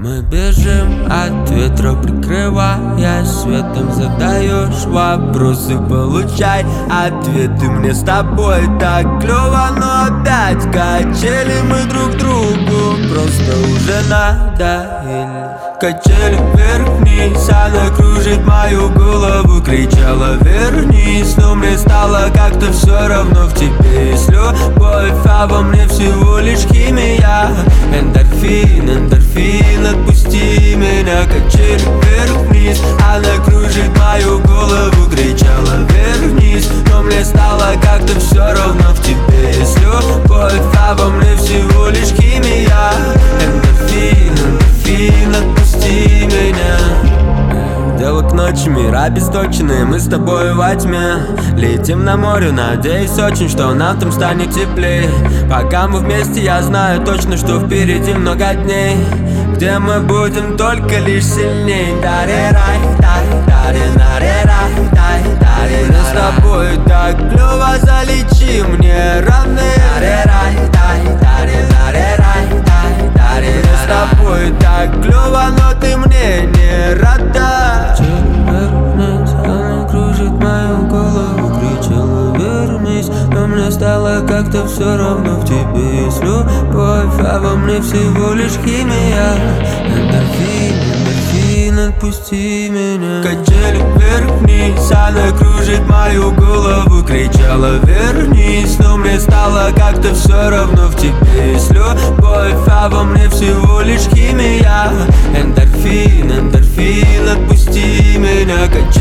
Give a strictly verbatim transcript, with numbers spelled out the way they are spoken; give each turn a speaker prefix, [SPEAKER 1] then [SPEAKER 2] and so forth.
[SPEAKER 1] Мы бежим от ветра, прикрываясь светом. Задаешь вопросы, получай ответы. Мне с тобой так клево, но опять качели мы друг другу просто уже надоели. Качели вверх-вниз, она кружит мою голову. Кричала вернись, но мне стало как-то все равно. В тебе есть любовь, а во мне всего лишь химия. Эндорфин, эндорфин, отпусти меня. Качели вверх-вниз, она кружит мою голову. Кричала вернись, но мне стало как-то все равно. В тебе есть любовь, а во мне всего лишь химия. Эндорфин, эндорфин, отпусти меня. Дело к ночи, мира обесточенные, мы с тобой во тьме. Летим на море, надеюсь очень, что нам там станет теплее. Пока мы вместе, я знаю точно, что впереди много дней, где мы будем только лишь сильней. Даре-рай, даре-даре-наре-рай, даре-даре. Мы с тобой так клево, залечи мне раны. Даре-рай, даре-даре-наре-рай, даре-даре. Мы с тобой так клево, но ты мне не рада. Вернись, она кружит мою голову. Кричала вернись, но мне стало как-то все равно. В тебе есть любовь, а во мне всего лишь химия. Эндорфин, эндорфин, отпусти меня. Качели вверх-вниз, она кружит мою голову. Кричала вернись, но мне стало как-то все равно. В тебе есть любовь, а во мне всего лишь химия. Эндорфин, эндорфин, отпусти меня. Качели